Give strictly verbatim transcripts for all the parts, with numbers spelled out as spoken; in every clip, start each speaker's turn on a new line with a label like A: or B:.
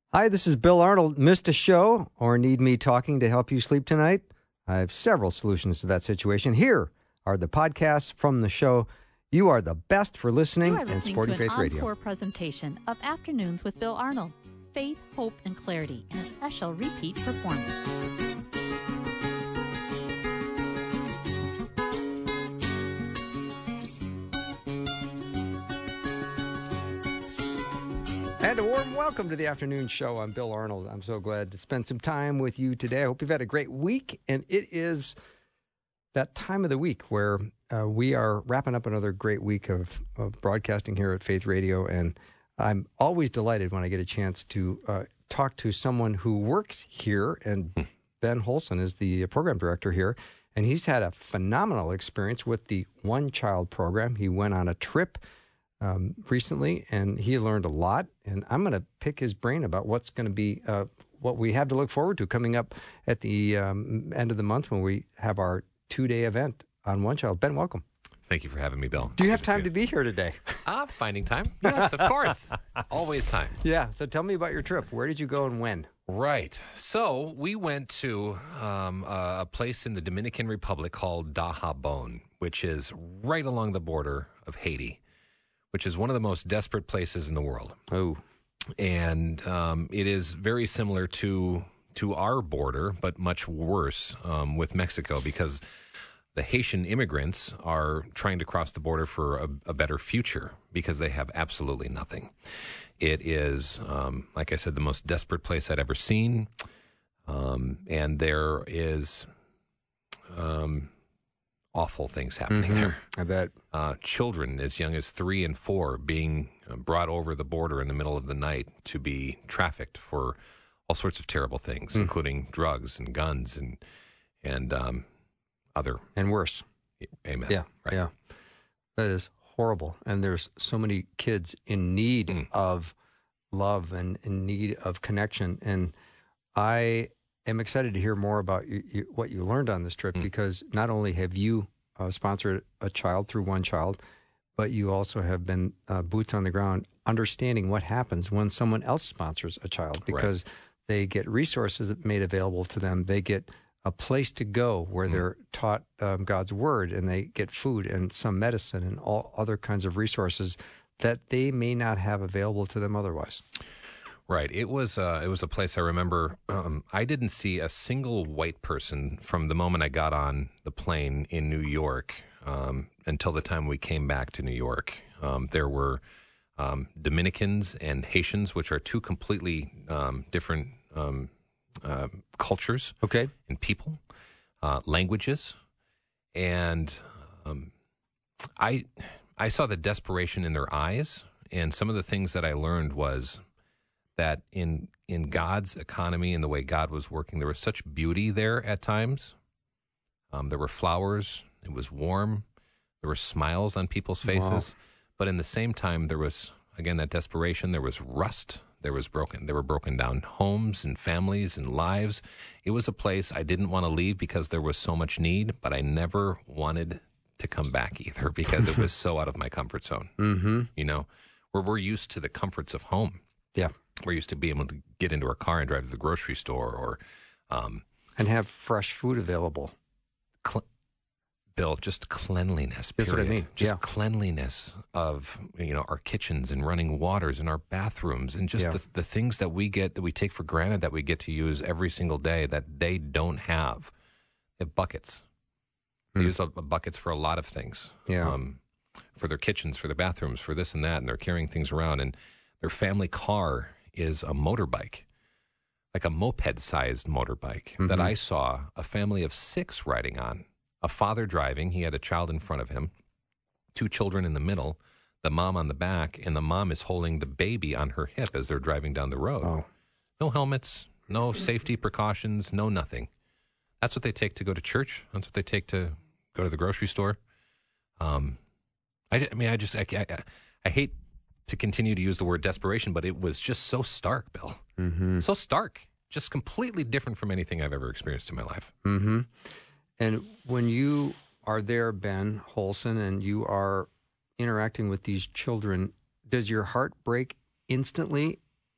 A: Hi, this is Bill Arnold. Missed a show or need me talking to help you sleep tonight? I have several solutions to that situation. Here are the podcasts from the show. You are the best for listening,
B: You are
A: and
B: listening
A: Sporting
B: to an
A: Faith Radio.
B: encore presentation of Afternoons with Bill Arnold. Faith, hope, and clarity in a special repeat performance.
A: And a warm welcome to the afternoon show. I'm Bill Arnold. I'm so glad to spend some time with you today. I hope you've had a great week. And it is that time of the week where uh, we are wrapping up another great week of, of broadcasting here at Faith Radio. And I'm always delighted when I get a chance to uh, talk to someone who works here. And Ben Holson is the program director here. And he's had a phenomenal experience with the One Child program. He went on a trip Um, recently, and he learned a lot. And I'm going to pick his brain about what's going to be, uh, what we have to look forward to coming up at the um, end of the month when we have our two-day event on One Child. Ben, welcome.
C: Thank you for having me, Bill.
A: Do you have
C: Good to
A: time
C: see
A: to be here today?
C: Ah, finding time. Yes, of course. Always time.
A: Yeah. So tell me about your trip. Where did you go and when?
C: Right. So we went to um, a place in the Dominican Republic called Dajabon, which is right along the border of Haiti, which is one of the most desperate places in the world.
A: Oh.
C: And um, it is very similar to to our border, but much worse um, with Mexico, because the Haitian immigrants are trying to cross the border for a, a better future because they have absolutely nothing. It is, um, like I said, the most desperate place I'd ever seen. Um, and there is... Um, awful things happening
A: Mm-hmm.
C: there.
A: I bet.
C: Uh, children as young as three and four being brought over the border in the middle of the night to be trafficked for all sorts of terrible things, mm. including drugs and guns and and um, other
A: and worse.
C: Amen.
A: Yeah,
C: right.
A: Yeah, that is horrible. And there's so many kids in need mm. of love and in need of connection. And I. I'm excited to hear more about you, you, what you learned on this trip, mm. because not only have you uh, sponsored a child through One Child, but you also have been uh, boots on the ground, understanding what happens when someone else sponsors a child, because right. they get resources made available to them. They get a place to go where mm. they're taught um, God's word, and they get food and some medicine and all other kinds of resources that they may not have available to them otherwise.
C: Right. It was uh, it was a place I remember. Um, I didn't see a single white person from the moment I got on the plane in New York um, until the time we came back to New York. Um, there were um, Dominicans and Haitians, which are two completely um, different um, uh, cultures,
A: okay,
C: and people, uh, languages, and um, I I saw the desperation in their eyes, and some of the things that I learned was that in in God's economy and the way God was working, there was such beauty there at times. Um, there were flowers. It was warm. There were smiles on people's faces. Wow. But in the same time, there was, again, that desperation. There was rust. There was broken. There were broken down homes and families and lives. It was a place I didn't want to leave because there was so much need, but I never wanted to come back either because it was so out of my comfort zone.
A: Mm-hmm.
C: You know, where we're used to the comforts of home.
A: Yeah.
C: We're used to being able to get into our car and drive to the grocery store or... Um,
A: and have fresh food available.
C: Cl- Bill, just cleanliness, period.
A: That's what I mean.
C: Just
A: yeah.
C: cleanliness of, you know, our kitchens and running waters and our bathrooms and just yeah. the, the things that we get, that we take for granted that we get to use every single day that they don't have. They have buckets. They mm. use uh, buckets for a lot of things.
A: Yeah.
C: Um, for their kitchens, for their bathrooms, for this and that, and they're carrying things around, and their family car is a motorbike, like a moped-sized motorbike mm-hmm. that I saw a family of six riding on. A father driving, he had a child in front of him, two children in the middle, the mom on the back, and the mom is holding the baby on her hip as they're driving down the road.
A: Oh.
C: No helmets, no safety precautions, no nothing. That's what they take to go to church. That's what they take to go to the grocery store. Um, I, I mean, I just, I, I, I hate to continue to use the word desperation, but it was just so stark, Bill.
A: Mm-hmm.
C: So stark. Just completely different from anything I've ever experienced in my life.
A: Mm-hmm. And when you are there, Ben Holson, and you are interacting with these children, does your heart break instantly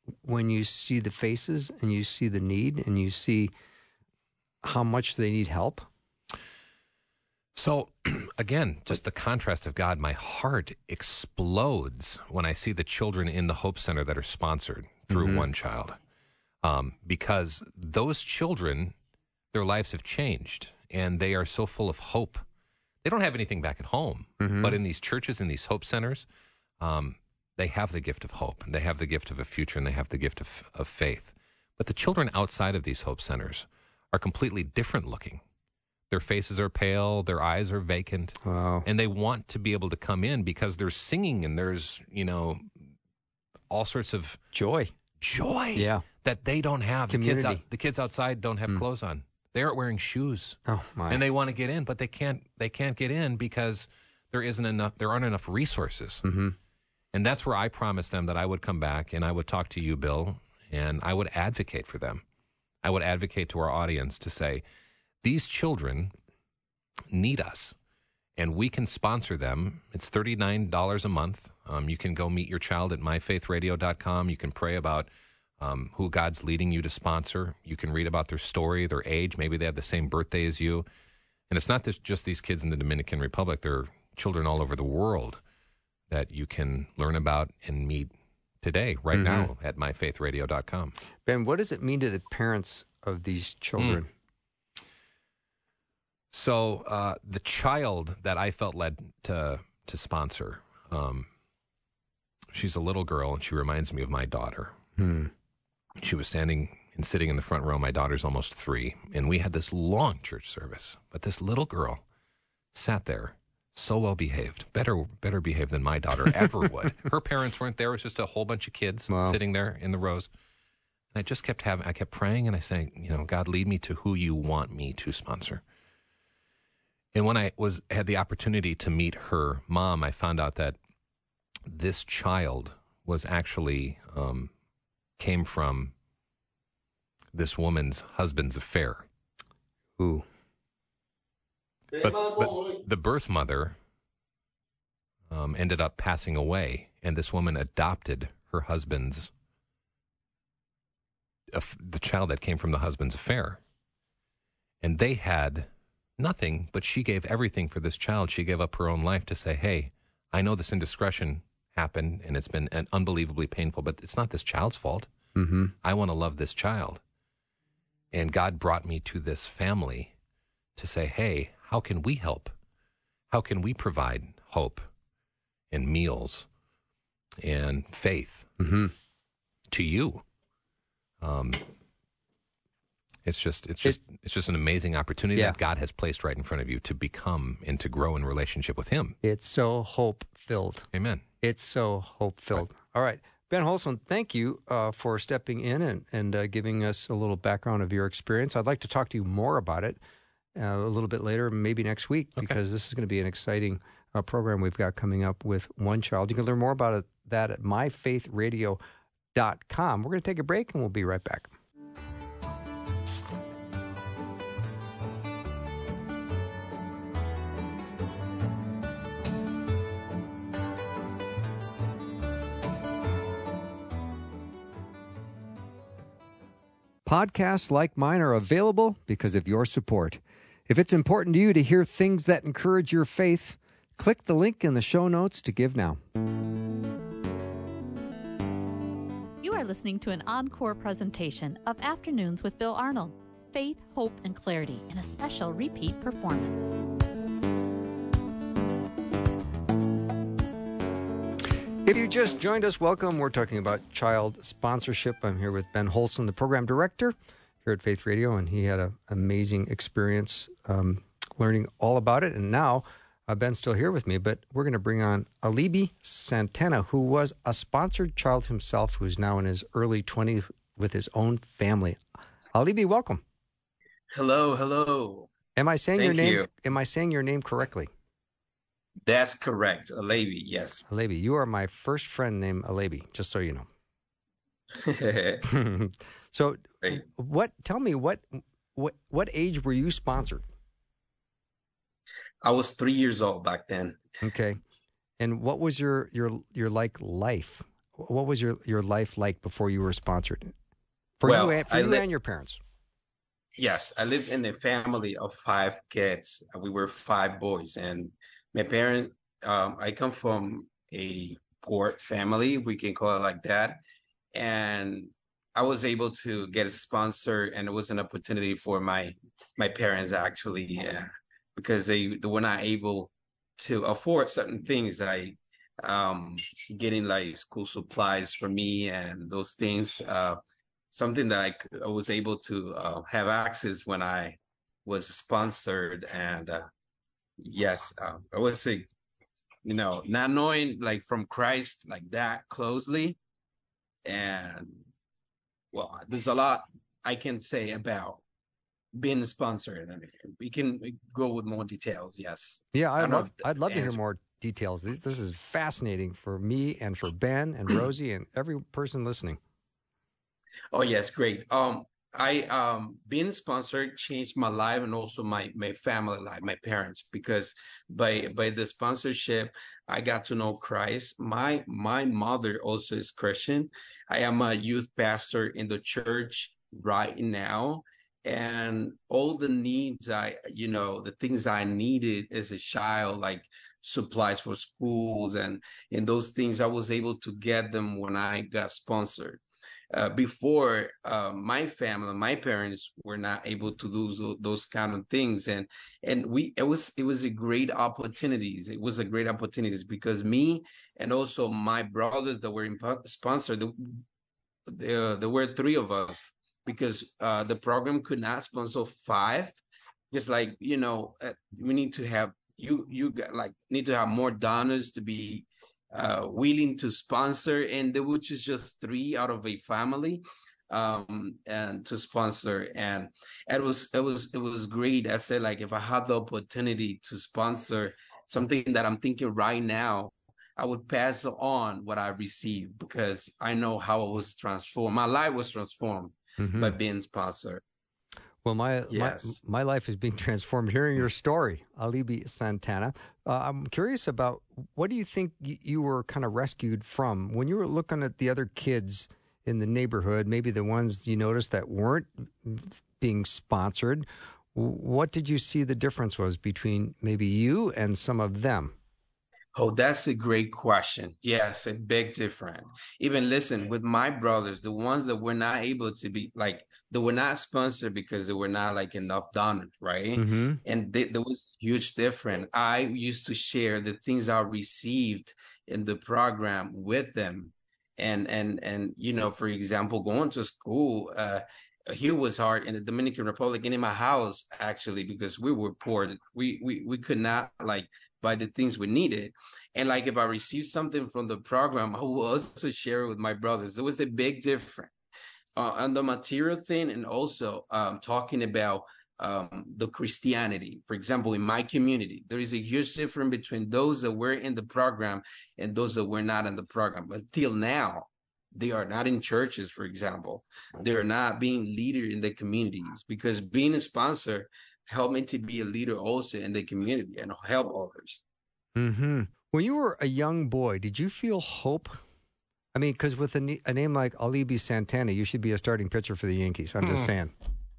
A: when you see the faces and you see the need and you see how much they need help?
C: So, again, just the contrast of God, my heart explodes when I see the children in the Hope Center that are sponsored through mm-hmm. One Child. Um, because those children, their lives have changed, and they are so full of hope. They don't have anything back at home, mm-hmm. but in these churches, in these Hope Centers, um, they have the gift of hope, and they have the gift of a future, and they have the gift of, of faith. But the children outside of these Hope Centers are completely different looking. Their faces are pale, their eyes are vacant,
A: wow.
C: and they want to be able to come in because there's singing and there's, you know, all sorts of
A: joy,
C: joy
A: yeah.
C: that they don't have.
A: Community.
C: The kids, out, the kids outside don't have mm. clothes on. They aren't wearing shoes,
A: oh my!
C: And they want to get in, but they can't. They can't get in because there isn't enough. There aren't enough resources,
A: mm-hmm.
C: and that's where I promised them that I would come back and I would talk to you, Bill, and I would advocate for them. I would advocate to our audience to say, these children need us, and we can sponsor them. It's thirty-nine dollars a month. Um, you can go meet your child at my faith radio dot com. You can pray about um, who God's leading you to sponsor. You can read about their story, their age. Maybe they have the same birthday as you. And it's not this, just these kids in the Dominican Republic. There are children all over the world that you can learn about and meet today, right mm-hmm. now, at my faith radio dot com.
A: Ben, what does it mean to the parents of these children?
C: Mm. So uh, the child that I felt led to to sponsor, um, she's a little girl, and she reminds me of my daughter.
A: Hmm.
C: She was standing and sitting in the front row. My daughter's almost three, and we had this long church service. But this little girl sat there, so well behaved, better better behaved than my daughter ever would. Her parents weren't there; it was just a whole bunch of kids
A: wow.
C: sitting there in the rows. And I just kept having, I kept praying, and I saying, you know, God, lead me to who you want me to sponsor. And when I was had the opportunity to meet her mom, I found out that this child was actually um, came from this woman's husband's affair.
A: Ooh.
C: But, but the birth mother um, ended up passing away, and this woman adopted her husband's, uh, the child that came from the husband's affair. And they had nothing, but she gave everything for this child. She gave up her own life to say, hey, I know this indiscretion happened, and it's been unbelievably painful, but it's not this child's fault.
A: Mm-hmm.
C: I want to love this child. And God brought me to this family to say, hey, how can we help? How can we provide hope and meals and faith
A: mm-hmm.
C: to you? Um, it's just, it's just, it, it's just an amazing opportunity
A: yeah.
C: that God has placed right in front of you to become and to grow in relationship with Him.
A: It's so hope-filled.
C: Amen.
A: It's so hope-filled. Right. All right. Ben Holson, thank you uh, for stepping in and, and uh, giving us a little background of your experience. I'd like to talk to you more about it uh, a little bit later, maybe next week,
C: okay.
A: because this is going to be an exciting uh, program we've got coming up with One Child. You can learn more about it, that at my faith radio dot com. We're going to take a break, and we'll be right back. Podcasts like mine are available because of your support. If it's important to you to hear things that encourage your faith, click the link in the show notes to give now.
B: You are listening to an encore presentation of Afternoons with Bill Arnold, Faith, Hope, and Clarity in a special repeat performance.
A: If you just joined us, welcome. We're talking about child sponsorship. I'm here with Ben Holson, the program director here at Faith Radio, and he had an amazing experience um, learning all about it. And now uh, Ben's still here with me, but we're going to bring on Alibi Santana, who was a sponsored child himself, who's now in his early twenties with his own family. Alibi, welcome.
D: Hello, hello.
A: Am I saying
D: Thank
A: your name?
D: you.
A: Am I saying your name correctly?
D: That's correct. Alabi, yes.
A: Alabi, you are my first friend named Alabi, just so you know. So,
D: Great.
A: what? Tell me what, what, what age were you sponsored?
D: I was three years old back then.
A: Okay, and what was your your your like life? what was your, your life like before you were sponsored? For
D: Well,
A: you, and, for
D: I
A: you
D: li-
A: and your parents.
D: Yes, I lived in a family of five kids. We were five boys, and my parents. Um, I come from a poor family, if we can call it like that, and I was able to get a sponsor, and it was an opportunity for my my parents actually, yeah, because they they were not able to afford certain things. I um getting like school supplies for me and those things. Uh, something that I, c- I was able to uh, have access when I was sponsored, and uh, yes, uh, I would say, you know, not knowing like from Christ like that closely, and well, there's a lot I can say about being sponsored. I mean, we can go with more details. Yes,
A: Yeah,
D: I
A: I'd
D: don't know
A: love
D: if the
A: I'd love to hear
D: answer.
A: more details. This this is fascinating for me and for Ben and Rosie and every person listening.
D: Oh yes, great. Um, I um being sponsored changed my life and also my my family life, my parents, because by by the sponsorship, I got to know Christ. My my mother also is Christian. I am a youth pastor in the church right now, and all the needs I, you know, the things I needed as a child, like supplies for schools and and those things, I was able to get them when I got sponsored. Uh, before uh, my family, my parents were not able to do those, those kind of things, and and we it was it was a great opportunities. It was a great opportunities because me and also my brothers that were in sponsored, there, there were three of us because uh, the program could not sponsor five. Just like you know, uh, we need to have you you got, like need to have more donors to be uh, willing to sponsor, and there which is just three out of a family um and to sponsor, and it was it was it was great. I said, like, if I had the opportunity to sponsor something that I'm thinking right now, I would pass on what I received because I know how it was transformed. My life was transformed by
A: Hmm.
D: being sponsored.
A: Well, my my
D: Yes.
A: my life is being transformed hearing your story, Alibi Santana. Uh, I'm curious about what do you think y- you were kind of rescued from when you were looking at the other kids in the neighborhood, maybe the ones you noticed that weren't being sponsored. W- What did you see the difference was between maybe you and some of them?
D: Oh, that's a great question. Yes, a big difference. Even listen, with my brothers, the ones that were not able to be like, they were not sponsored because there were not like enough donors, right?
A: Mm-hmm.
D: And they, there was a huge difference. I used to share the things I received in the program with them. And and and you know, for example, going to school, uh, here was hard in the Dominican Republic and in my house actually because we were poor. We we we could not like buy the things we needed. And like if I received something from the program, I will also share it with my brothers. There was a big difference uh, on the material thing, and also um, talking about um, the Christianity. For example, in my community, there is a huge difference between those that were in the program and those that were not in the program. But till now, they are not in churches, for example. They are not being leader in the communities because being a sponsor helped me to be a leader also in the community and help others.
A: Mm-hmm. When you were a young boy, did you feel hope? I mean, because with a, ne- a name like Alibi Santana, you should be a starting pitcher for the Yankees. I'm just saying.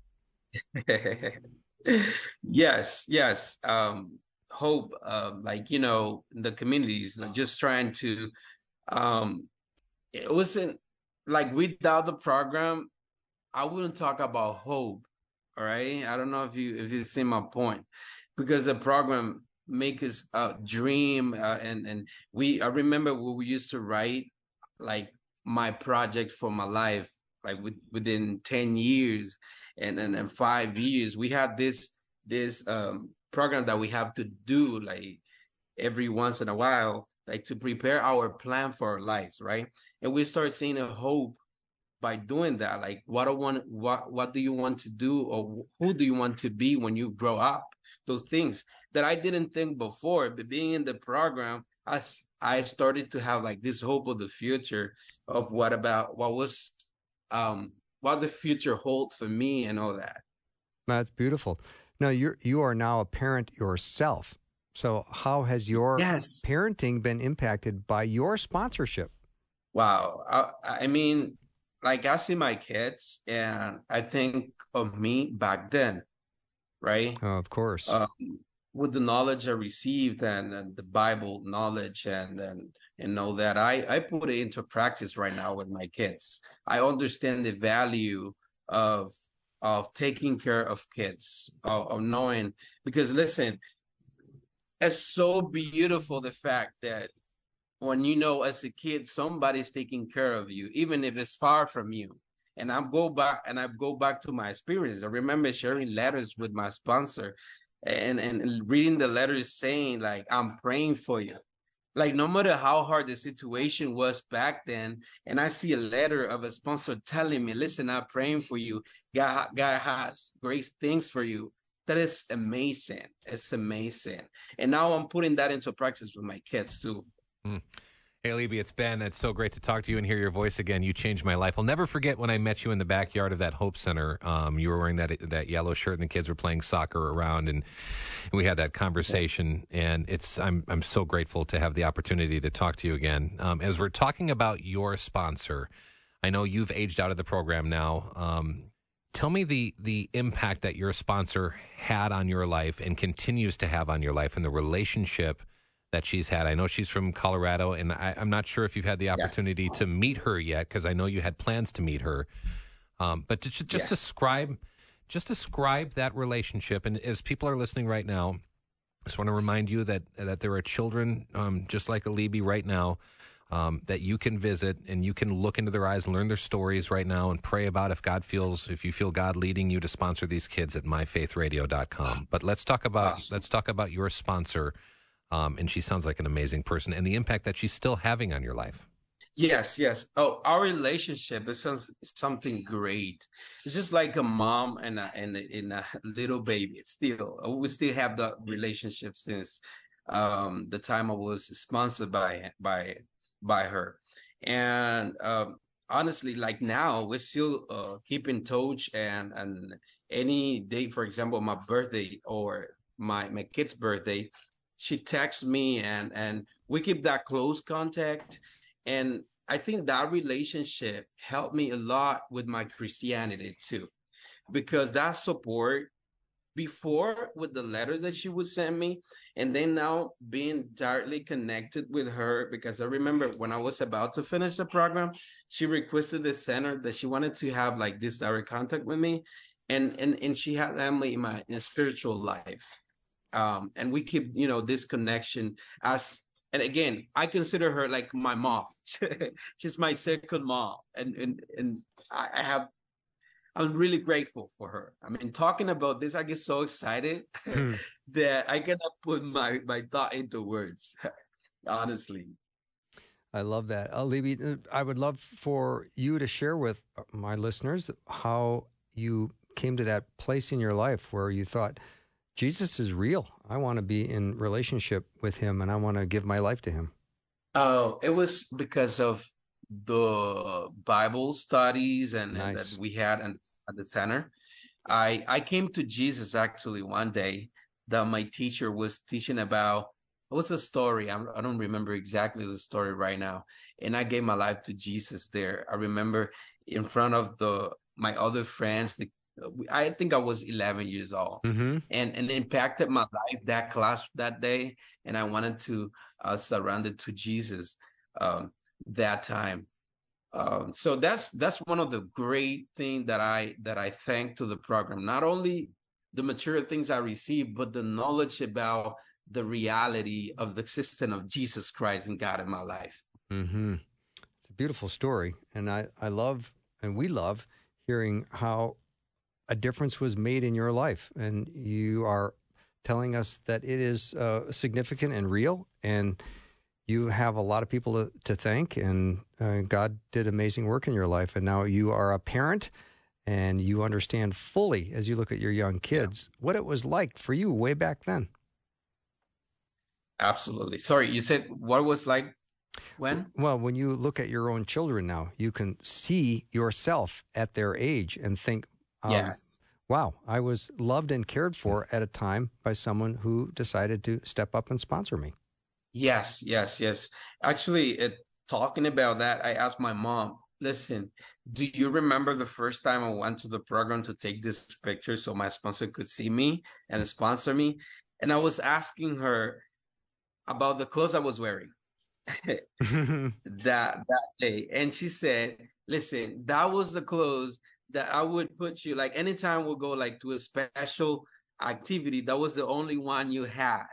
D: Yes, yes. Um, hope, uh, like, you know, the communities, like, just trying to, um, it wasn't like without the program, I wouldn't talk about hope. All right. I don't know if you, if you see my point, because the program make us uh, dream. Uh, and, and we, I remember what we used to write, like my project for my life, like with, within ten years and, and, and five years, we had this, this, um, program that we have to do like every once in a while, like to prepare our plan for our lives. Right. And we start seeing a hope by doing that. Like, what I want, what what do you want to do, or who do you want to be when you grow up? Those things that I didn't think before, but being in the program, I I started to have like this hope of the future of what about what was um what the future holds for me and all that.
A: That's beautiful. Now you're you are now a parent yourself. So how has your
D: Yes.
A: parenting been impacted by your sponsorship?
D: Wow. I, I mean, like I see my kids and I think of me back then, right?
A: Oh, of course.
D: Um, with the knowledge I received and, and the Bible knowledge and and and know that I I put it into practice right now with my kids. I understand the value of of taking care of kids, of, of knowing because listen, it's so beautiful the fact that when you know as a kid somebody's taking care of you even if it's far from you. And I go back and I go back to my experience. I remember sharing letters with my sponsor and and reading the letters saying like I'm praying for you, like no matter how hard the situation was back then. And I see a letter of a sponsor telling me, listen, I'm praying for you, god god has great things for you. That is amazing. It's amazing. And now I'm putting that into practice with my kids too.
C: Mm. Hey, Libby, it's Ben. It's so great to talk to you and hear your voice again. You changed my life. I'll never forget when I met you in the backyard of that Hope Center. Um, you were wearing that that yellow shirt, and the kids were playing soccer around, and, and we had that conversation. And it's I'm I'm so grateful to have the opportunity to talk to you again. Um, as we're talking about your sponsor, I know you've aged out of the program now. Um, tell me the the impact that your sponsor had on your life and continues to have on your life, and the relationship that she's had. I know she's from Colorado, and I, I'm not sure if you've had the opportunity yes. to meet her yet, because I know you had plans to meet her. Um, but just, just yes. describe, just describe that relationship. And as people are listening right now, I just want to remind you that that there are children um, just like Alibi right now um, that you can visit, and you can look into their eyes and learn their stories right now, and pray about if God feels, if you feel God leading you to sponsor these kids at my faith radio dot com. But let's talk about awesome. let's talk about your sponsor. Um, and she sounds like an amazing person, and the impact that she's still having on your life.
D: Yes, yes. Oh, our relationship is something great. It's just like a mom and a, and a, and a little baby. Still, we still have that relationship since um, the time I was sponsored by by by her. And um, honestly, like now, we still uh, keep in touch. And and any day, for example, my birthday or my my kid's birthday, she texts me and and we keep that close contact. And I think that relationship helped me a lot with my Christianity too, because that support before with the letter that she would send me, and then now being directly connected with her, because I remember when I was about to finish the program, she requested the center that she wanted to have like this direct contact with me. And and and she had family in my in a spiritual life. Um, and we keep, you know, this connection as, and again, I consider her like my mom. She's my second mom. And, and, and I have, I'm really grateful for her. I mean, talking about this, I get so excited hmm. that I cannot put my, my thought into words, honestly.
A: I love that. Alibi, I would love for you to share with my listeners how you came to that place in your life where you thought, Jesus is real. I want to be in relationship with him, and I want to give my life to him.
D: Oh, it was because of the Bible studies and,
A: nice.
D: and that we had at, at the center. I I came to Jesus actually one day that my teacher was teaching about. It was a story. I'm, I don't remember exactly the story right now. And I gave my life to Jesus there. I remember in front of the my other friends, the I think I was eleven years old, mm-hmm. and and it impacted my life, that class that day. And I wanted to uh, surrender to Jesus um, that time. Um, so that's that's one of the great things that I that I thank to the program. Not only the material things I received, but the knowledge about the reality of the existence of Jesus Christ and God in my life.
A: Mm-hmm. It's a beautiful story, and I I love and we love hearing how a difference was made in your life, and you are telling us that it is uh, significant and real, and you have a lot of people to, to thank, and uh, God did amazing work in your life, and now you are a parent, and you understand fully, as you look at your young kids, yeah. what it was like for you way back then.
D: Absolutely. Sorry, you said what it was like when?
A: Well, when you look at your own children now, you can see yourself at their age and think, Um,
D: yes.
A: Wow, I was loved and cared for at a time by someone who decided to step up and sponsor me.
D: Yes, yes, yes. Actually, it talking about that, I asked my mom, listen, do you remember the first time I went to the program to take this picture so my sponsor could see me and sponsor me? And I was asking her about the clothes I was wearing that that day. And she said, listen, that was the clothes that I would put you, like anytime we'll go like to a special activity, that was the only one you had.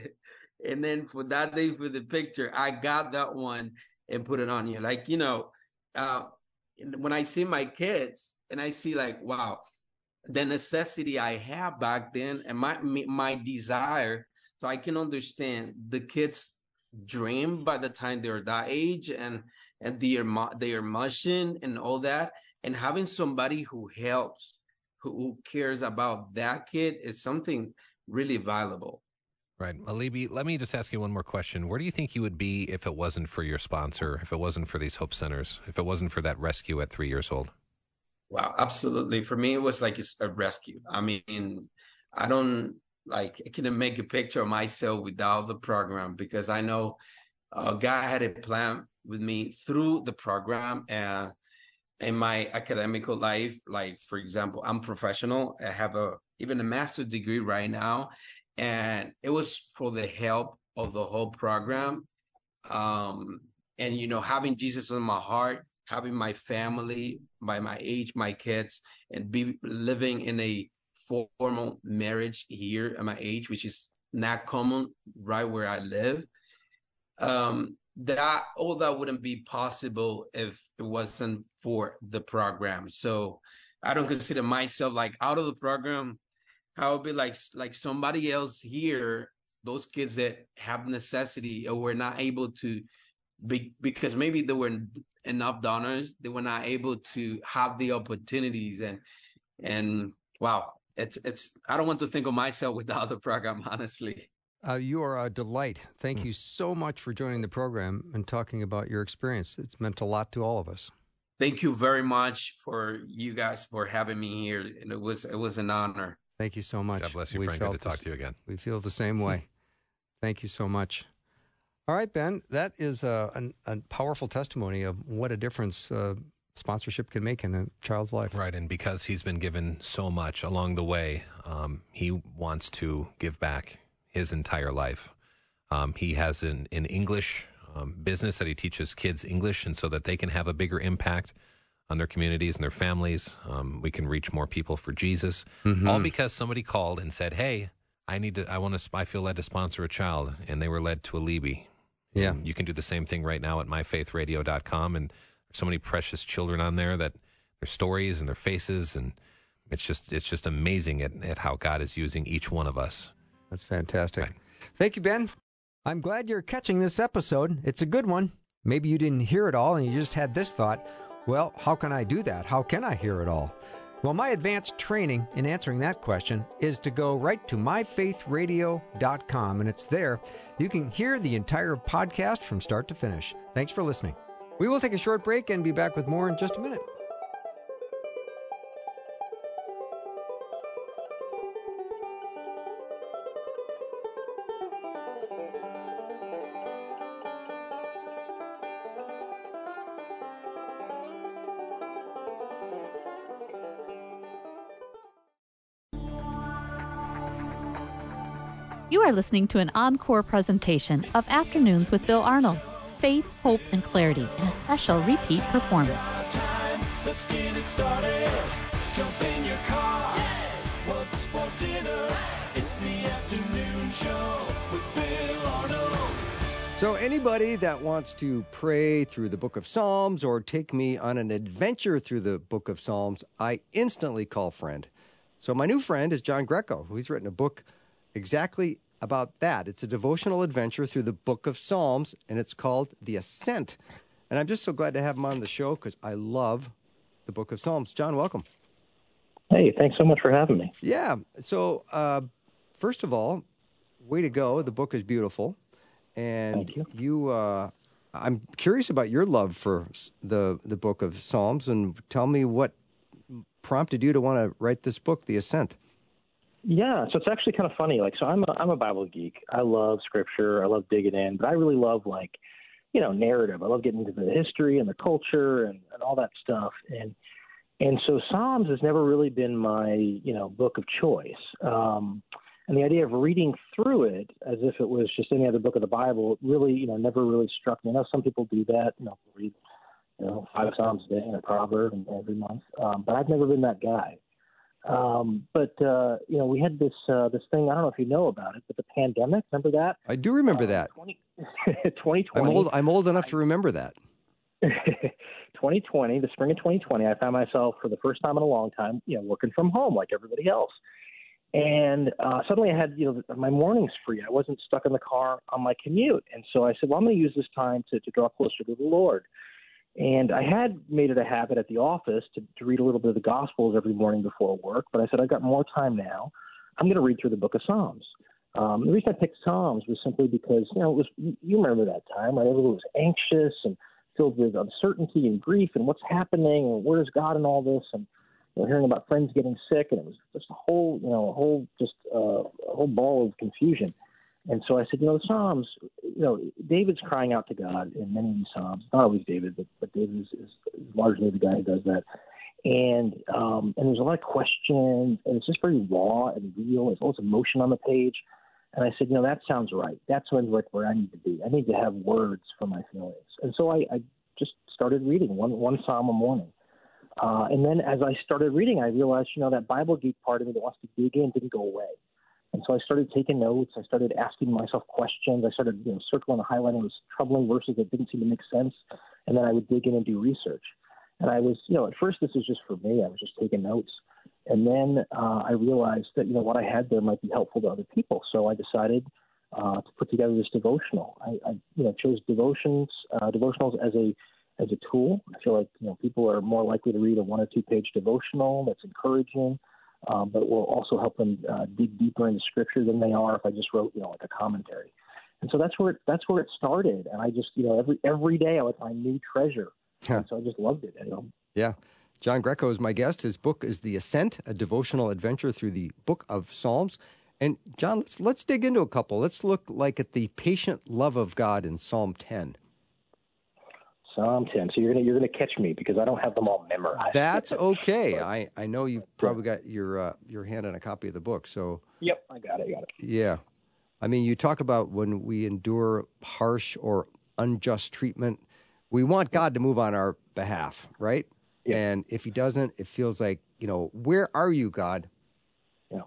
D: And then for that day for the picture, I got that one and put it on you. Like, you know, uh, when I see my kids and I see like, wow, the necessity I have back then and my my desire, so I can understand the kids' dream by the time they're that age and and their their emotion and all that, and having somebody who helps, who, who cares about that kid is something really valuable.
C: Right. Alibi, let me just ask you one more question. Where do you think you would be if it wasn't for your sponsor, if it wasn't for these Hope Centers, if it wasn't for that rescue at three years old?
D: Wow, absolutely. For me, it was like a rescue. I mean, I don't like, I couldn't make a picture of myself without the program because I know uh, God had a plan with me through the program and in my academic life. Like, for example, I'm professional. I have a even a master's degree right now. And it was for the help of the whole program. Um, and, you know, having Jesus in my heart, having my family by my age, my kids, and be living in a formal marriage here at my age, which is not common right where I live. Um, that all that wouldn't be possible if it wasn't for the program. So I don't consider myself like out of the program. I would be like like somebody else here, those kids that have necessity or were not able to be because maybe there weren't enough donors, they were not able to have the opportunities and and wow, it's it's I don't want to think of myself without the program, honestly.
A: Uh, you are a delight. Thank you so much for joining the program and talking about your experience. It's meant a lot to all of us.
D: Thank you very much for you guys for having me here, and it was it was an honor.
A: Thank you so much.
C: God bless you,
A: we
C: Frank. Good to talk
A: this,
C: to you again.
A: We feel the same way. Thank you so much. All right, Ben, that is a, a, a powerful testimony of what a difference uh, sponsorship can make in a child's life.
C: Right, and because he's been given so much along the way, um, he wants to give back his entire life. Um, he has an, an English um, business that he teaches kids English, and so that they can have a bigger impact on their communities and their families. Um, we can reach more people for Jesus, mm-hmm. all because somebody called and said, "Hey, I need to. I want to. I feel led to sponsor a child," and they were led to Alibi.
A: Yeah,
C: and you can do the same thing right now at my faith radio dot com, and there's so many precious children on there that their stories and their faces, and it's just it's just amazing at, at how God is using each one of us.
A: That's fantastic.
C: Right.
A: Thank you, Ben. I'm glad you're catching this episode. It's a good one. Maybe you didn't hear it all, and you just had this thought. Well, how can I do that? How can I hear it all? Well, my advanced training in answering that question is to go right to my faith radio dot com, and it's there. You can hear the entire podcast from start to finish. Thanks for listening. We will take a short break and be back with more in just a minute.
B: You are listening to an encore presentation of Afternoons with Bill Arnold. Faith, hope, and clarity in a special repeat performance.
E: Let's get it started. Jump in your car. What's for dinner? It's the afternoon show with Bill Arnold.
F: So anybody that wants to pray through the book of Psalms or take me on an adventure through the book of Psalms, I instantly call friend. So my new friend is John Greco, who's written a book exactly about that. It's a devotional adventure through the book of Psalms, and it's called The Ascent. And I'm just so glad to have him on the show because I love the book of Psalms. John, welcome.
G: Hey, thanks so much for having me.
F: Yeah. So, uh, first of all, way to go. The book is beautiful. And
G: Thank you.
F: you uh, I'm curious about your love for the, the book of Psalms, and tell me what prompted you to want to write this book, The Ascent.
G: Yeah, so it's actually kind of funny. Like, so I'm a, I'm a Bible geek. I love Scripture. I love digging in, but I really love like you know, narrative. I love getting into the history and the culture and, and all that stuff. And and so Psalms has never really been my, you know, book of choice. Um, and the idea of reading through it as if it was just any other book of the Bible really, you know, never really struck me. I know some people do that, you know, read, you know, five Psalms a day and a proverb every month. Um, but I've never been that guy. Um, but, uh, you know, we had this uh, this thing, I don't know if you know about it, but the pandemic, remember that?
F: I do remember
G: uh,
F: that.
G: twenty twenty twenty.
F: I'm old, I'm old enough to remember that.
G: twenty twenty, the spring of twenty twenty, I found myself for the first time in a long time, you know, working from home like everybody else. And uh, suddenly I had, you know, my mornings free. I wasn't stuck in the car on my commute. And so I said, well, I'm going to use this time to, to draw closer to the Lord. And I had made it a habit at the office to, to read a little bit of the Gospels every morning before work. But I said, I've got more time now. I'm going to read through the book of Psalms. Um, the reason I picked Psalms was simply because, you know, it was, you remember that time, right? Everyone was anxious and filled with uncertainty and grief and what's happening and where's God in all this, and you know, hearing about friends getting sick, and it was just a whole, you know, a whole just uh, a whole ball of confusion. And so I said, you know, the Psalms, you know, David's crying out to God in many of these Psalms. Not always David, but, but David is, is largely the guy who does that. And um, and there's a lot of questions, and it's just very raw and real. There's lots of emotion on the page. And I said, you know, that sounds right. That sounds like where I need to be. I need to have words for my feelings. And so I, I just started reading one one psalm a morning. Uh, and then as I started reading, I realized, you know, that Bible geek part of me that wants to dig in didn't go away. And so I started taking notes. I started asking myself questions. I started, you know, circling and highlighting those troubling verses that didn't seem to make sense. And then I would dig in and do research. And I was, you know, at first this was just for me. I was just taking notes. And then uh, I realized that, you know, what I had there might be helpful to other people. So I decided uh, to put together this devotional. I, I you know, chose devotions, uh, devotionals as a as a tool. I feel like, you know, people are more likely to read a one or two page devotional that's encouraging, um, but will also help them uh, dig deeper into Scripture than they are if I just wrote, you know, like a commentary. And so that's where it, that's where it started. And I just, you know, every every day I would find new treasure. And so I just loved it. You know?
F: Yeah. John Greco is my guest. His book is The Ascent, a devotional adventure through the book of Psalms. And John, let's let's dig into a couple. Let's look like at the patient love of God in Psalm ten.
G: Psalm ten. So you're gonna you're gonna catch me because I don't have them all memorized.
F: That's okay. I, I know you've probably got your uh, your hand on a copy of the book. So
G: yep, I got it. I got it.
F: Yeah, I mean, you talk about when we endure harsh or unjust treatment, we want God to move on our behalf, right? Yeah. And if He doesn't, it feels like, you know, where are you, God?
G: Yeah,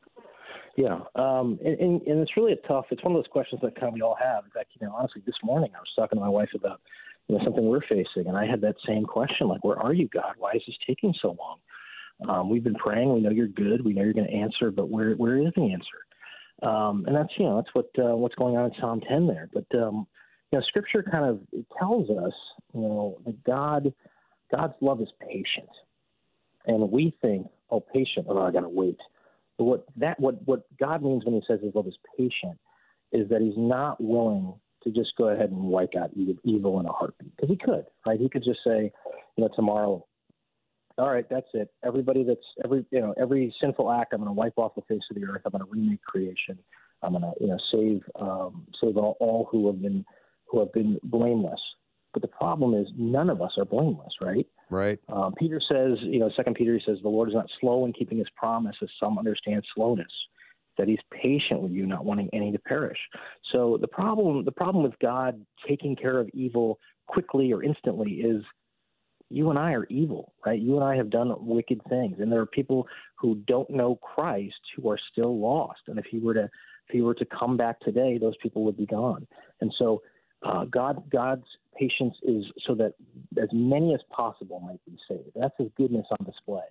G: yeah. Um, and, and and it's really a tough. It's one of those questions that kind of we all have. In fact, you know, honestly, this morning I was talking to my wife about, you know, something we're facing, and I had that same question, like, where are you, God? Why is this taking so long? Um, we've been praying. We know you're good. We know you're going to answer, but where where is the answer? Um, and that's, you know, that's what uh, what's going on in Psalm ten there. But um, you know, Scripture kind of it tells us, you know, that God God's love is patient, and we think, oh, patient. Oh, I got to wait. But what that what what God means when He says His love is patient is that He's not willing to just go ahead and wipe out evil in a heartbeat. Because He could, right? He could just say, you know, tomorrow, all right, that's it. Everybody that's every, you know, every sinful act, I'm going to wipe off the face of the earth. I'm going to remake creation. I'm going to, you know, save, um, save all, all who have been, who have been blameless. But the problem is none of us are blameless, right?
F: Right.
G: Um, Peter says, you know, Second Peter, he says, the Lord is not slow in keeping His promise, as some understand slowness, that He's patient with you, not wanting any to perish. So the problem, the problem with God taking care of evil quickly or instantly is you and I are evil, right? You and I have done wicked things, and there are people who don't know Christ who are still lost. And if He were to, if He were to come back today, those people would be gone. And so, uh, God, God's patience is so that as many as possible might be saved. That's His goodness on display.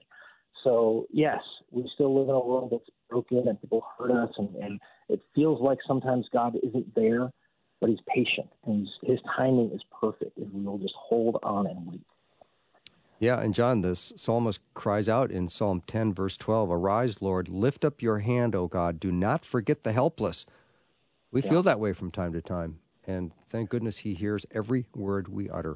G: So, yes, we still live in a world that's broken and people hurt us, and, and it feels like sometimes God isn't there, but He's patient, and he's, His timing is perfect if we will just hold on and wait.
F: Yeah, and John, the psalmist cries out in Psalm ten, verse twelve, "Arise, Lord, lift up your hand, O God, do not forget the helpless." We yeah. feel that way from time to time, and thank goodness He hears every word we utter.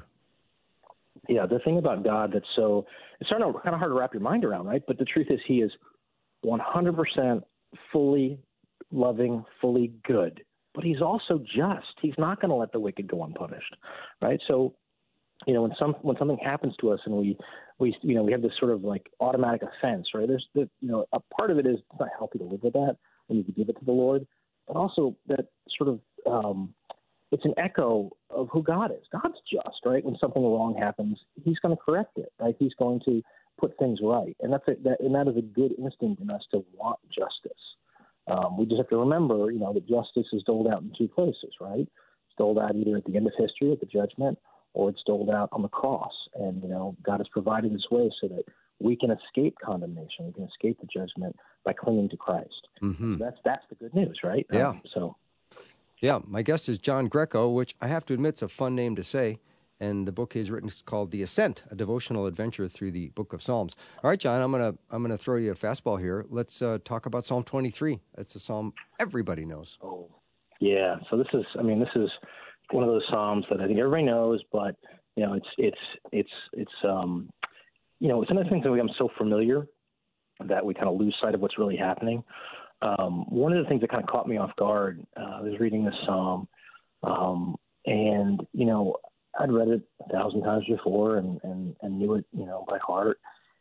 G: Yeah, the thing about God that's so, it's kind of, kind of hard to wrap your mind around, right? But the truth is He is one hundred percent fully loving, fully good, but he's also just. He's not going to let the wicked go unpunished, right? So, you know, when some when something happens to us and we we you know we have this sort of like automatic offense, right? There's the you know a part of it is it's not healthy to live with that. We need to give it to the Lord, but also that sort of um, it's an echo of who God is. God's just, right? When something wrong happens, He's going to correct it, right? He's going to put things right, and that's a, that and that is a good instinct in us to want justice. Um, we just have to remember, you know, that justice is doled out in two places, right? It's doled out either at the end of history, at the judgment, or it's doled out on the cross. And, you know, God has provided this way so that we can escape condemnation. We can escape the judgment by clinging to Christ.
F: Mm-hmm.
G: That's that's the good news, right?
F: Yeah.
G: Um, so,
F: yeah, my guest is John Greco, which I have to admit is a fun name to say. And the book he's written is called The Ascent, a devotional adventure through the Book of Psalms. All right, John, I'm gonna I'm gonna throw you a fastball here. Let's uh, talk about Psalm twenty-three. It's a psalm everybody knows.
G: Oh, yeah. So this is, I mean, this is one of those psalms that I think everybody knows, but you know, it's it's it's it's um, you know, it's another thing that we become so familiar that we kind of lose sight of what's really happening. Um, one of the things that kind of caught me off guard, uh, I was reading this psalm, um, and you know. I'd read it a thousand times before and, and, and knew it, you know, by heart.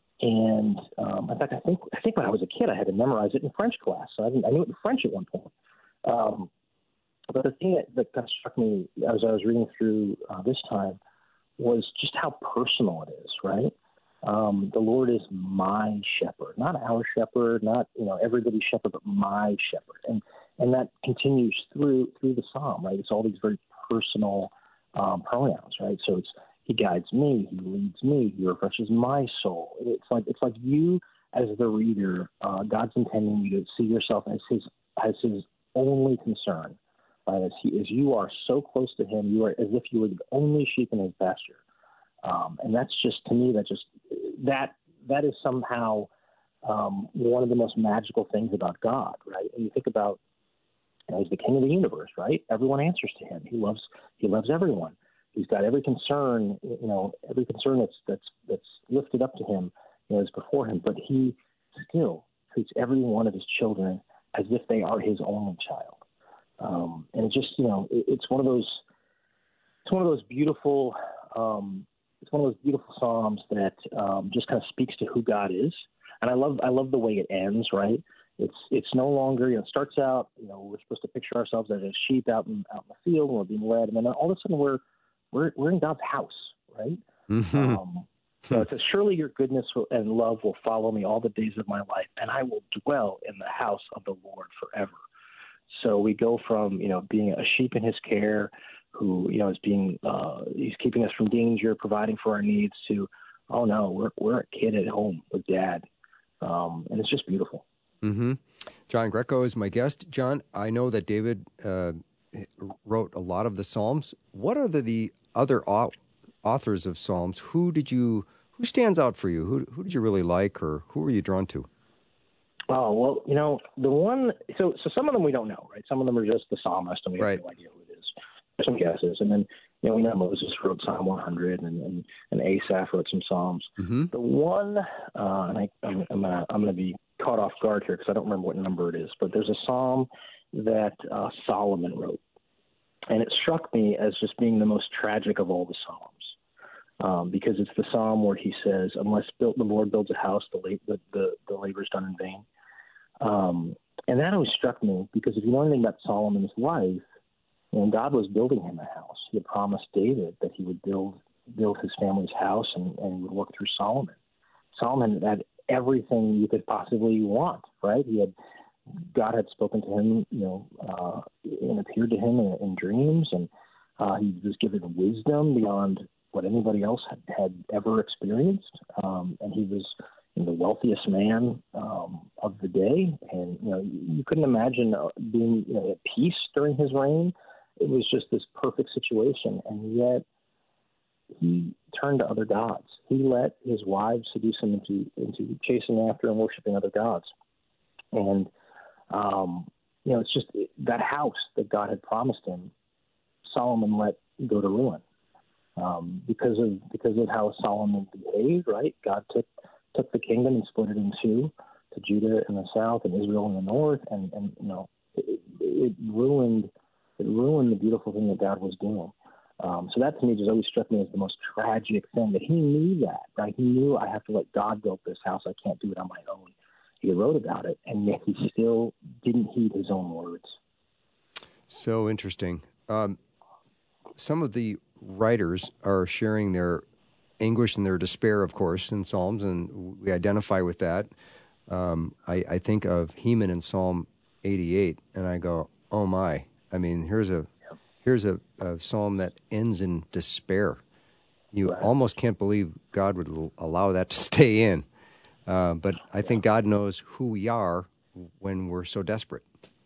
G: And um, in fact, I think I think when I was a kid, I had to memorize it in French class. So I, didn't, I knew it in French at one point. Um, but the thing that, that kind of struck me as I was reading through uh, this time was just how personal it is, right? Um, the Lord is my shepherd, not our shepherd, not you know everybody's shepherd, but my shepherd. And and that continues through through the psalm, right? It's all these very personal Um, pronouns, right? So it's He guides me, He leads me, He refreshes my soul. It's like it's like you as the reader, uh, God's intending you to see yourself as His as His only concern. Right? As He as you are so close to Him, you are as if you were the only sheep in His pasture. Um, and that's just to me that just that that is somehow um, one of the most magical things about God, right? And you think about. You know, he's the king of the universe, right? Everyone answers to him. He loves he loves everyone. He's got every concern, you know, every concern that's that's that's lifted up to him, you know, is before him. But he still treats every one of his children as if they are his only child. Um, and it just, you know, it, it's one of those it's one of those beautiful um, it's one of those beautiful psalms that um, just kind of speaks to who God is. And I love I love the way it ends, right? It's it's no longer, you know, it starts out, you know, we're supposed to picture ourselves as a sheep out in out in the field and we're being led, and then all of a sudden we're we're we're in God's house, right?
F: Mm-hmm.
G: Um, so it says, surely your goodness and love will follow me all the days of my life, and I will dwell in the house of the Lord forever. So we go from, you know, being a sheep in His care, who, you know, is being uh, He's keeping us from danger, providing for our needs, to, oh no, we're we're a kid at home with Dad, um, and it's just beautiful.
F: Mm-hmm. John Greco is my guest. John, I know that David uh, wrote a lot of the Psalms. What are the, the other au- authors of Psalms? Who did you? Who stands out for you? Who who did you really like, or who were you drawn to?
G: Oh well, you know the one. So so some of them we don't know, right? Some of them are just the psalmist, and we
F: right.
G: have no idea who it is. There's some guesses, and then you know we know Moses wrote Psalm one hundred, and and, and Asaph wrote some Psalms.
F: Mm-hmm.
G: The one, uh, and I, I'm I'm gonna I'm gonna be caught off guard here because I don't remember what number it is, but there's a psalm that uh, Solomon wrote, and it struck me as just being the most tragic of all the psalms, um, because it's the psalm where he says, "Unless built, the Lord builds a house, the la- the, the the labor is done in vain." Um, and that always struck me because if you know anything about Solomon's life, and God was building him a house. He had promised David that he would build build his family's house, and, and would work through Solomon. Solomon had everything you could possibly want, right? He had God had spoken to him, you know, uh, and appeared to him in, in dreams, and uh, he was given wisdom beyond what anybody else had, had ever experienced. Um, and he was you know, the wealthiest man um, of the day, and you know, you, you couldn't imagine being you know, at peace during his reign. It was just this perfect situation, and yet he turned to other gods. He let his wives seduce him into into chasing after and worshiping other gods. And um, you know, it's just that house that God had promised him, Solomon let go to ruin um, because of because of how Solomon behaved. Right? God took took the kingdom and split it in two, to Judah in the south and Israel in the north, and and you know, it, it ruined it ruined the beautiful thing that God was doing. Um, so that to me just always struck me as the most tragic thing, that he knew that, right? He knew I have to let God build this house. I can't do it on my own. He wrote about it, and yet he still didn't heed his own words.
F: So interesting. Um, some of the writers are sharing their anguish and their despair, of course, in Psalms, and we identify with that. Um, I, I think of Heman in Psalm eighty-eight, and I go, oh my. I mean, here's a here's a, a psalm that ends in despair. You
G: Right.
F: almost can't believe God would l- allow that to stay in. Uh, but I think God knows who we are when we're so desperate.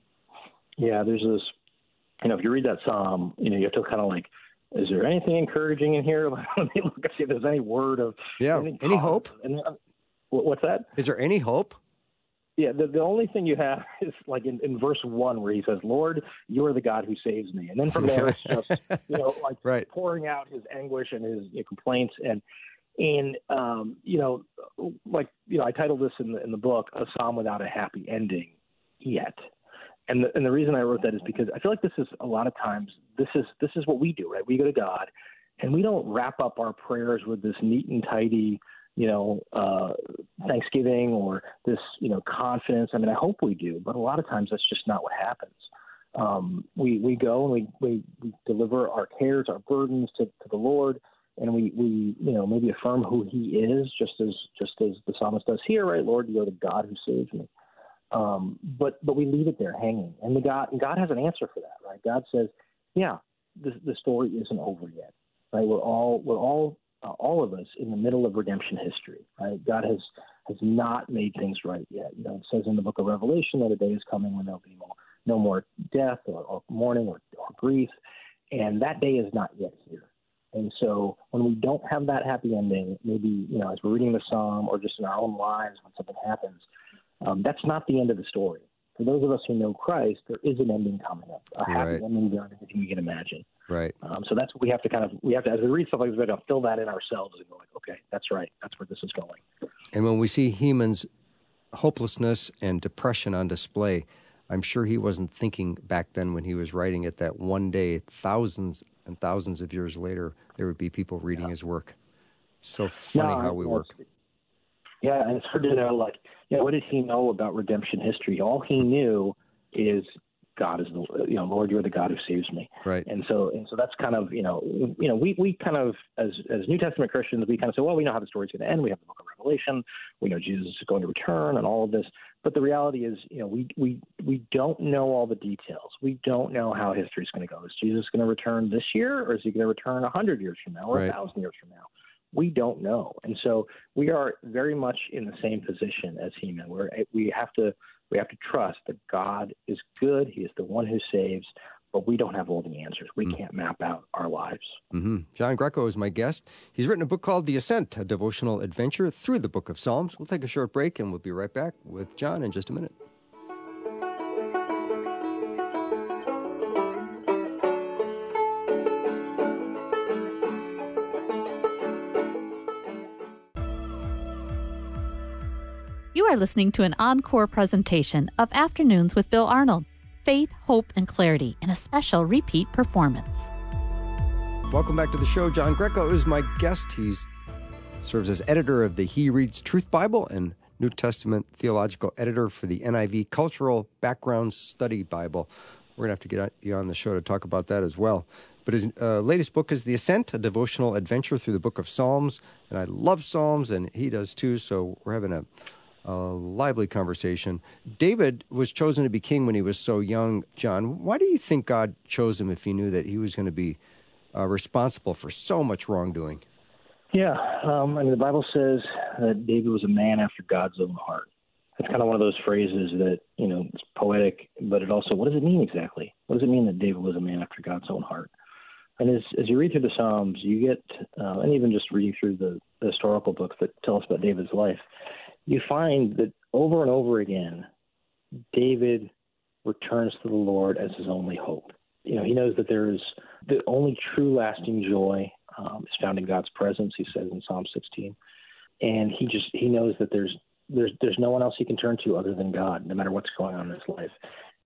G: Yeah, there's this, you know, if you read that psalm, you know, you have to kind of like, is there anything encouraging in here? Let me look and see if there's any word of
F: Yeah,
G: any,
F: any hope?
G: And, uh, what's that?
F: Is there any hope?
G: Yeah, the, the only thing you have is like in, in verse one where he says, Lord, you are the God who saves me. And then from there, it's just, you know, like
F: right.
G: pouring out his anguish and his you know, complaints. And, and um, you know, like, you know, I titled this in the, in the book, A Psalm Without a Happy Ending Yet. And the, and the reason I wrote that is because I feel like this is a lot of times, this is, this is what we do, right? We go to God and we don't wrap up our prayers with this neat and tidy, you know, uh, Thanksgiving or this, you know, confidence. I mean, I hope we do, but a lot of times that's just not what happens. Um, we, we go and we, we, we deliver our cares, our burdens to, to the Lord, and we, we, you know, maybe affirm who he is, just as, just as the psalmist does here, right? Lord, you're the God who saves me. Um, but, but we leave it there hanging, and the God, and God has an answer for that, right? God says, yeah, the, the story isn't over yet, right? We're all, we're all, Uh, all of us in the middle of redemption history, right? God has has not made things right yet. You know, it says in the book of Revelation that a day is coming when there'll be more, no more death or, or mourning or, or grief, and that day is not yet here. And so when we don't have that happy ending, maybe, you know, as we're reading the psalm or just in our own lives when something happens, um, that's not the end of the story. For those of us who know Christ, there is an ending coming up, a happy
F: Right.
G: ending beyond anything we can imagine.
F: Right.
G: Um, so that's what we have to kind of, we have to, as we read stuff like this, we have to fill that in ourselves and go like, okay, that's right. That's where this is going.
F: And when we see Heman's hopelessness and depression on display, I'm sure he wasn't thinking back then when he was writing it that one day, thousands and thousands of years later, there would be people reading yeah. his work. It's so funny no, how we work.
G: Yeah, and it's hard to know, like, you know, what did he know about redemption history? All he knew is God is the, you know, Lord, you're the God who saves me.
F: Right.
G: And so, and so that's kind of, you know, you know, we, we kind of, as, as New Testament Christians, we kind of say, well, we know how the story's going to end. We have the book of Revelation. We know Jesus is going to return and all of this. But the reality is, you know, we, we, we don't know all the details. We don't know how history is going to go. Is Jesus going to return this year, or is he going to return a hundred years from now or a
F: right.
G: thousand years from now? We don't know. And so we are very much in the same position as Heman, where we have to, we have to trust that God is good. He is the one who saves, but we don't have all the answers. We mm. can't map out our lives.
F: Mm-hmm. John Greco is my guest. He's written a book called The Ascent, a devotional adventure through the book of Psalms. We'll take a short break, and we'll be right back with John in just a minute.
B: You are listening to an encore presentation of Afternoons with Bill Arnold. Faith, hope, and clarity in a special repeat performance.
F: Welcome back to the show. John Greco is my guest. He serves as editor of the He Reads Truth Bible and New Testament theological editor for the N I V Cultural Backgrounds Study Bible. We're going to have to get you on the show to talk about that as well. But his uh, latest book is The Ascent, a devotional adventure through the book of Psalms. And I love Psalms, and he does too, so we're having a A lively conversation. David was chosen to be king when he was so young, John. Why do you think God chose him if he knew that he was going to be uh, responsible for so much wrongdoing?
G: Yeah, um, I mean, the Bible says that David was a man after God's own heart. It's kind of one of those phrases that, you know, it's poetic, but it also, what does it mean exactly? What does it mean that David was a man after God's own heart? And as, as you read through the Psalms, you get, uh, and even just reading through the, the historical books that tell us about David's life, you find that over and over again, David returns to the Lord as his only hope. You know, he knows that there is the only true lasting joy um, is found in God's presence, he says in Psalm sixteen. And he just, he knows that there's, there's, there's no one else he can turn to other than God, no matter what's going on in his life.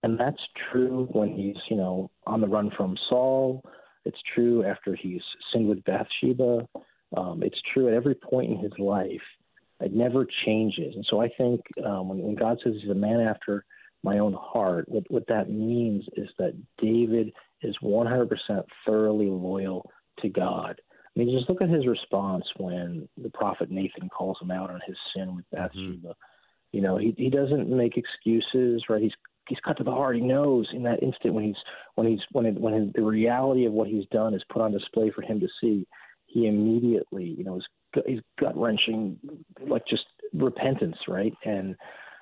G: And that's true when he's, you know, on the run from Saul. It's true after he's sinned with Bathsheba. Um, it's true at every point in his life. It never changes. And so I think um, when, when God says he's a man after my own heart, what, what that means is that David is one hundred percent thoroughly loyal to God. I mean, just look at his response when the prophet Nathan calls him out on his sin with Bathsheba. Mm-hmm. You know, he he doesn't make excuses, right? He's he's cut to the heart. He knows in that instant when he's when he's when it, when the reality of what he's done is put on display for him to see, he immediately, you know, is he's gut wrenching, like just repentance, right? And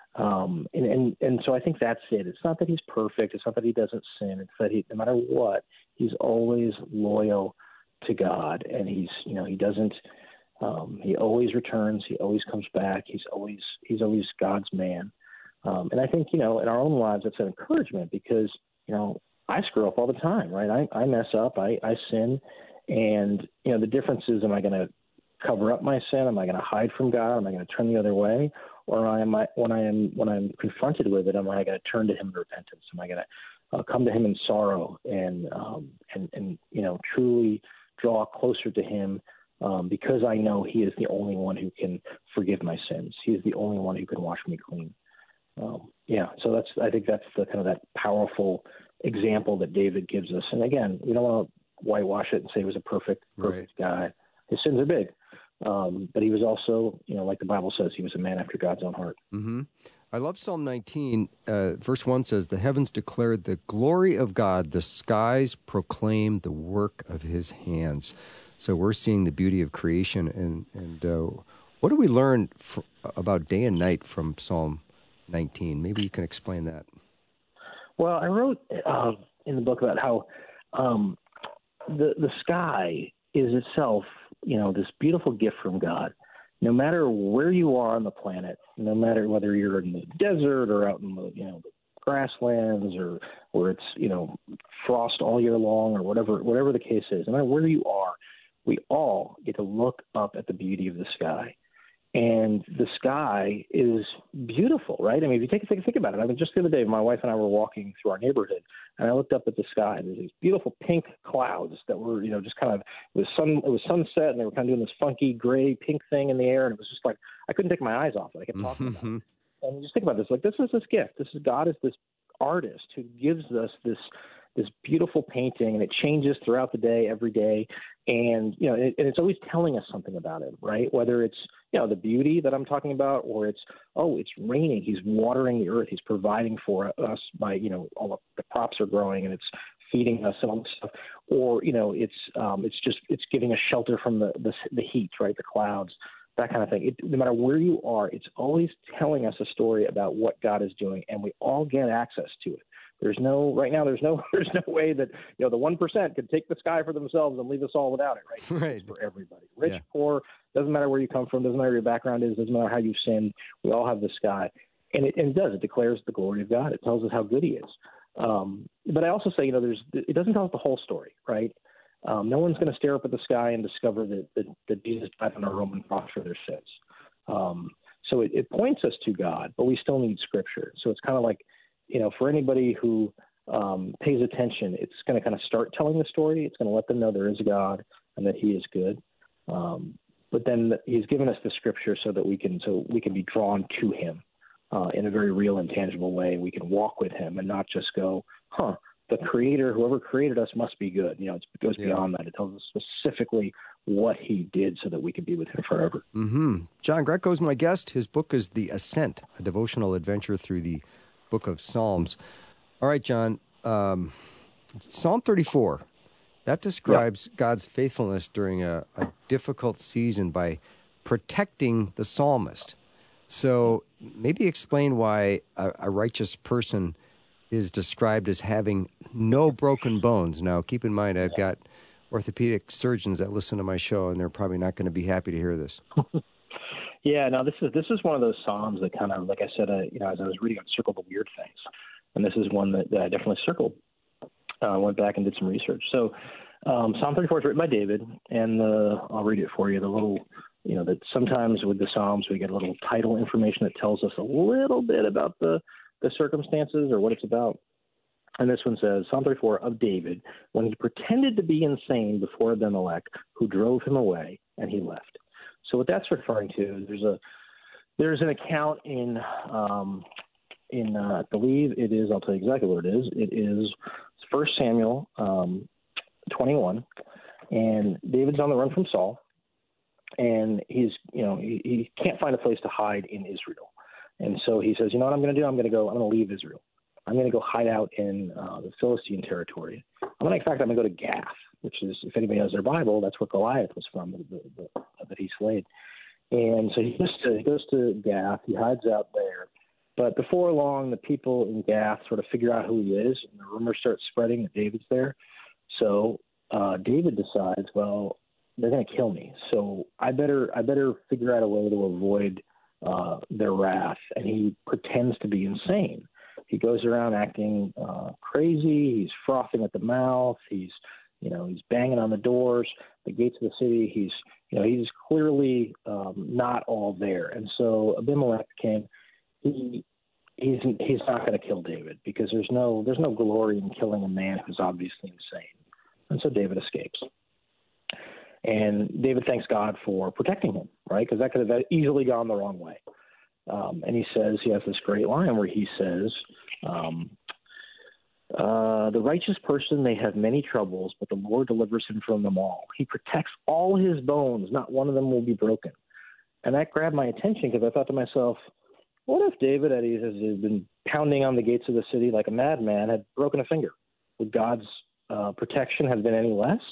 G: um and, and and so I think that's it. It's not that he's perfect. It's not that he doesn't sin. It's that he, no matter what, he's always loyal to God, and he's, you know, he doesn't. Um, he always returns. He always comes back. He's always he's always God's man. Um, and I think, you know, in our own lives, it's an encouragement because, you know, I screw up all the time, right? I, I mess up. I, I sin. And, you know, the difference is, am I going to cover up my sin? Am I going to hide from God? Am I going to turn the other way? Or am I, when I am when I'm confronted with it, am I going to turn to him in repentance? Am I going to uh, come to him in sorrow and, um, and, and, you know, truly draw closer to him? Um, because I know he is the only one who can forgive my sins. He is the only one who can wash me clean. Um, yeah, so that's I think that's the kind of that powerful example that David gives us. And again, we don't want to whitewash it and say he was a perfect, perfect right. guy. His sins are big, um, but he was also, you know, like the Bible says, he was a man after God's own heart.
F: Mm-hmm. I love Psalm nineteen. Uh, verse one says, "The heavens declare the glory of God; the skies proclaim the work of His hands." So we're seeing the beauty of creation. And, and uh, what do we learn fr- about day and night from Psalm nineteen? Maybe you can explain that.
G: Well, I wrote uh, in the book about how um, the the sky is itself, you know, this beautiful gift from God. No matter where you are on the planet, no matter whether you're in the desert or out in the, you know, the grasslands or where it's, you know, frost all year long or whatever whatever the case is, no matter where you are, we all get to look up at the beauty of the sky. And the sky is beautiful, right? I mean, if you take a think, think about it. I mean, just the other day, my wife and I were walking through our neighborhood, and I looked up at the sky. There's these beautiful pink clouds that were, you know, just kind of, it was sun, it was sunset, and they were kind of doing this funky gray pink thing in the air, and it was just like, I couldn't take my eyes off it. I kept talking about it. And just think about this. Like, this is this gift. This is God is this artist who gives us this this beautiful painting, and it changes throughout the day, every day. And, you know, it, and it's always telling us something about him, right? Whether it's, you know, the beauty that I'm talking about, or it's, oh, it's raining. He's watering the earth. He's providing for us by, you know, all the crops are growing and it's feeding us and all this stuff. Or, you know, it's, um, it's just, it's giving us shelter from the, the, the heat, right? The clouds, that kind of thing. It, no matter where you are, it's always telling us a story about what God is doing, and we all get access to it. There's no right now. There's no. There's no way that, you know, the one percent could take the sky for themselves and leave us all without it. Right.
F: Right.
G: It's for everybody, rich,
F: yeah.
G: poor, doesn't matter where you come from, doesn't matter what your background is, doesn't matter how you've sinned. We all have the sky, and it, and it does. It declares the glory of God. It tells us how good He is. Um, but I also say, you know, there's. It doesn't tell us the whole story, right? Um, no one's going to stare up at the sky and discover that that, that Jesus died on a Roman cross for their sins. Um, so it, it points us to God, but we still need Scripture. So it's kind of like, you know, for anybody who um, pays attention, it's going to kind of start telling the story. It's going to let them know there is a God and that He is good. Um, but then He's given us the Scripture so that we can so we can be drawn to Him uh, in a very real and tangible way. We can walk with Him and not just go, huh, the Creator, whoever created us, must be good. You know, it goes
F: yeah.
G: beyond that. It tells us specifically what He did so that we can be with Him forever.
F: Mm-hmm. John Greco is my guest. His book is The Ascent, a devotional adventure through the Book of Psalms. All right, John, um, Psalm thirty-four, that describes yeah. God's faithfulness during a, a difficult season by protecting the psalmist. So maybe explain why a, a righteous person is described as having no broken bones. Now, keep in mind, I've got orthopedic surgeons that listen to my show, and they're probably not going to be happy to hear this.
G: Yeah, no, this is this is one of those psalms that kind of, like I said, uh, you know, as I was reading, I circled the weird things, and this is one that, that I definitely circled. I uh, went back and did some research. So, um, Psalm thirty-four is written by David, and the, I'll read it for you. The little, you know, that sometimes with the Psalms we get a little title information that tells us a little bit about the the circumstances or what it's about. And this one says, Psalm thirty-four of David, when he pretended to be insane before Abimelech, who drove him away, and he left. So what that's referring to, there's a there's an account in um, in uh, I believe it is. I'll tell you exactly what it is. It is First Samuel um, twenty-one, and David's on the run from Saul, and he's you know he, he can't find a place to hide in Israel, and so he says, you know what I'm going to do? I'm going to go. I'm going to leave Israel. I'm going to go hide out in uh, the Philistine territory. I'm going to, in fact, I'm going to go to Gath, which is, if anybody knows their Bible, that's where Goliath was from, the, the, the, that he slayed. And so he goes to he goes to Gath. He hides out there. But before long, the people in Gath sort of figure out who he is, and the rumors start spreading that David's there. So uh, David decides, well, they're going to kill me, so I better I better figure out a way to avoid uh, their wrath. And he pretends to be insane. He goes around acting uh, crazy. He's frothing at the mouth. He's, you know, he's banging on the doors, the gates of the city. He's, you know, he's clearly um, not all there. And so Abimelech came. He, he's he's not going to kill David because there's no there's no glory in killing a man who's obviously insane. And so David escapes. And David thanks God for protecting him, right? Because that could have easily gone the wrong way. Um, and he says, he has this great line where he says, um, uh, the righteous person may have many troubles, but the Lord delivers him from them all. He protects all his bones. Not one of them will be broken. And that grabbed my attention because I thought to myself, what if David, as he has been pounding on the gates of the city like a madman, had broken a finger? Would God's uh, protection have been any less?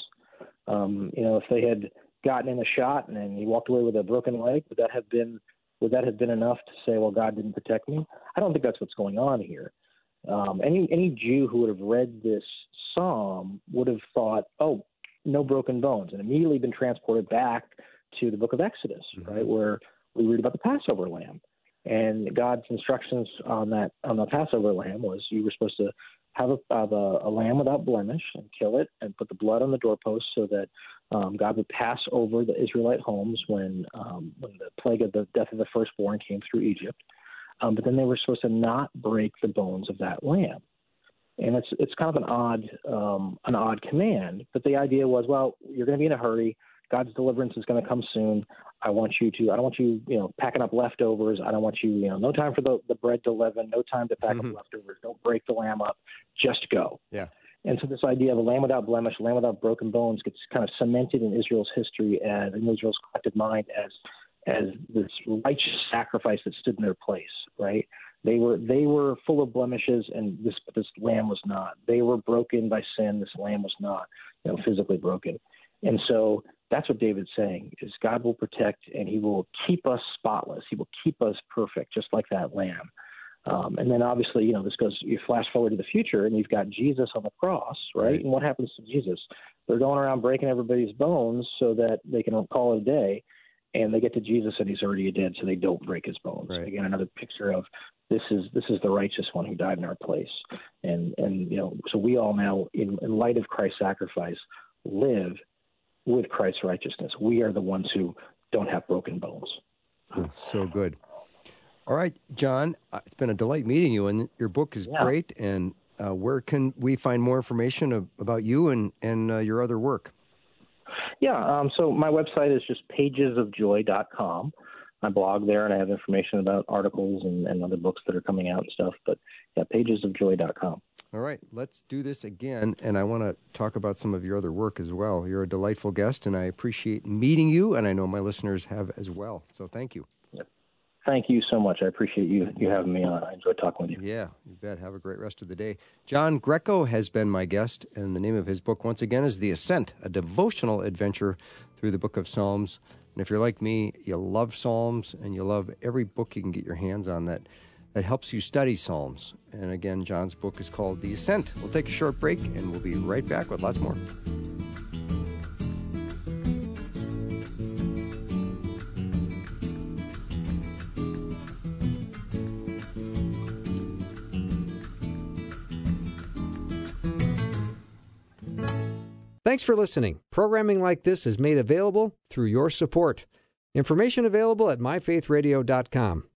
G: Um, you know, if they had gotten in a shot and, and he walked away with a broken leg, would that have been Would that have been enough to say, well, God didn't protect me? I don't think that's what's going on here. Um, any any Jew who would have read this psalm would have thought, oh, no broken bones, and immediately been transported back to the book of Exodus, mm-hmm. right, where we read about the Passover lamb. And God's instructions on that on the Passover lamb was you were supposed to have a, have a, a lamb without blemish and kill it and put the blood on the doorpost so that um, God would pass over the Israelite homes when um, when the plague of the death of the firstborn came through Egypt. Um, but then they were supposed to not break the bones of that lamb. And it's it's kind of an odd um, an odd command. But the idea was, well, you're going to be in a hurry. God's deliverance is going to come soon. I want you to, I don't want you, you know, packing up leftovers. I don't want you, you know, no time for the, the bread to leaven, no time to pack mm-hmm. up leftovers. Don't break the lamb up. Just go.
F: Yeah.
G: And so this idea of a lamb without blemish, a lamb without broken bones gets kind of cemented in Israel's history as in Israel's collective mind as as this righteous sacrifice that stood in their place, right? They were they were full of blemishes, and this this lamb was not. They were broken by sin. This lamb was not, you know, physically broken. And so that's what David's saying, is God will protect and he will keep us spotless. He will keep us perfect, just like that lamb. Um, and then obviously, you know, this goes, you flash forward to the future and you've got Jesus on the cross, right? right? And what happens to Jesus? They're going around breaking everybody's bones so that they can call it a day. And they get to Jesus and he's already dead, so they don't break his bones. Right. Again, another picture of this is this is the righteous one who died in our place. And, and you know, so we all now, in, in light of Christ's sacrifice, live with Christ's righteousness. We are the ones who don't have broken bones.
F: Oh, so good. All right, John, it's been a delight meeting you, and your book is yeah. great. And uh, where can we find more information of, about you and, and uh, your other work?
G: Yeah, um, so my website is just pages of joy dot com. I blog there, and I have information about articles and, and other books that are coming out and stuff. But, yeah, pages of joy dot com.
F: All right, let's do this again, and I want to talk about some of your other work as well. You're a delightful guest, and I appreciate meeting you, and I know my listeners have as well. So thank you.
G: Yep. Thank you so much. I appreciate you you having me on. I enjoyed talking with you.
F: Yeah, you bet. Have a great rest of the day. John Greco has been my guest, and the name of his book, once again, is The Ascent, a devotional adventure through the book of Psalms. And if you're like me, you love Psalms, and you love every book you can get your hands on that that helps you study Psalms. And again, John's book is called The Ascent. We'll take a short break, and we'll be right back with lots more.
A: Thanks for listening. Programming like this is made available through your support. Information available at my faith radio dot com.